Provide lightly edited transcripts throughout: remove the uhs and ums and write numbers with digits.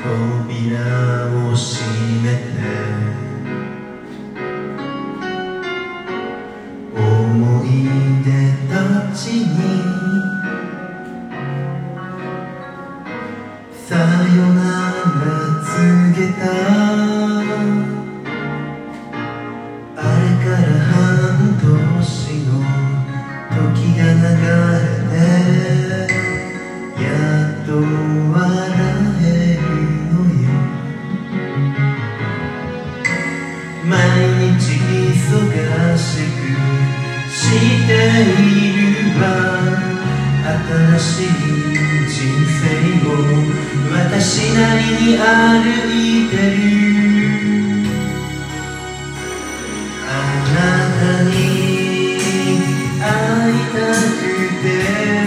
扉を閉めて思い出たちにさよなら告げた。あれから半年の時が流れてやっと笑えるのよ。毎日忙しくしているわ。新しい人生を私なりに歩いてる。あなたに会いたくて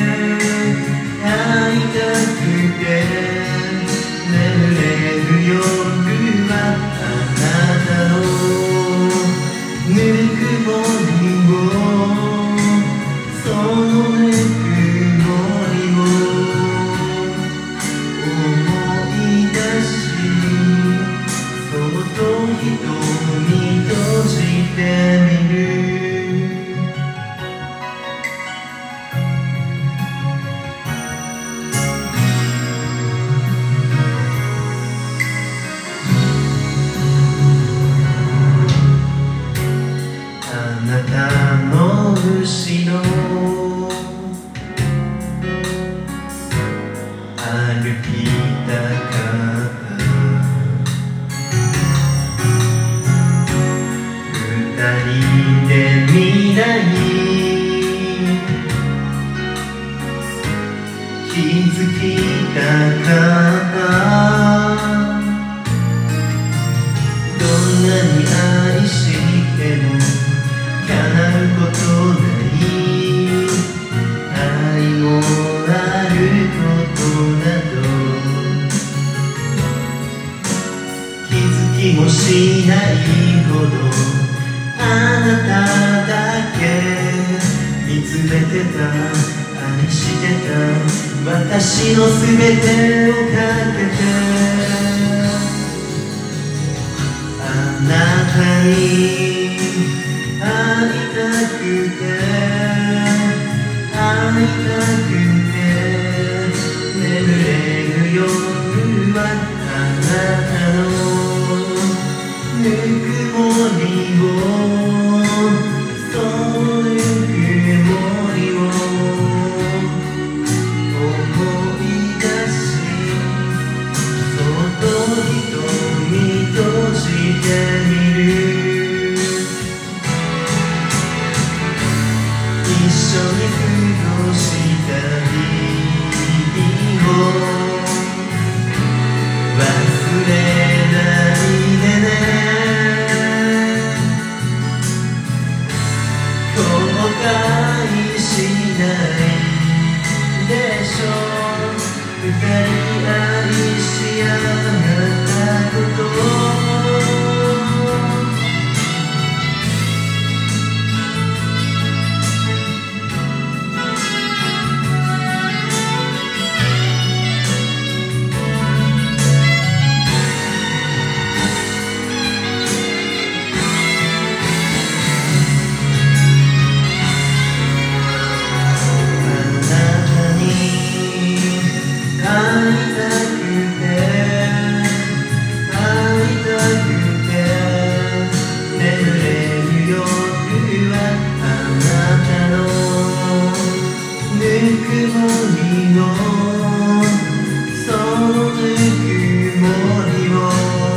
会いたくて眠れる夜はあなたのぬくもりをそのぬくもりを思い出しそっと瞳閉じてみる。あなたの後ろ歩きたかった二人で未来気づきたかった。どんなに愛しても叶うことない愛もあることなど気づきもしないほどあなただけ見つめてた愛してた私のすべてをかけてあなたに会いたくて会いたくて眠れる夜はあなたのぬくもりをそのぬくもりを思い出しそっと瞳閉じてみる。一緒に過ごした日々を忘れないでね。後悔しないでしょ二人愛し合ったことぬくもりをそのぬくもりを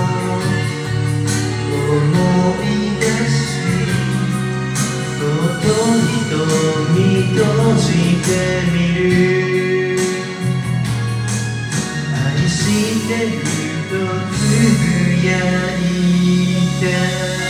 思い出しそっと瞳閉じてみる。愛してるとつぶやいて